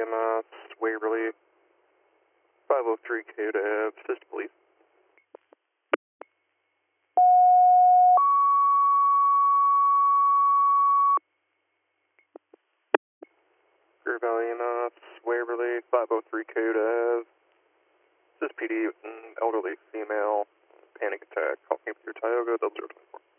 EMS, Waverly, 503 K to assist police. Greer Valley EMS, Waverly, 503 K to assist PD with an elderly female, panic attack. Call came through Tioga, 0024.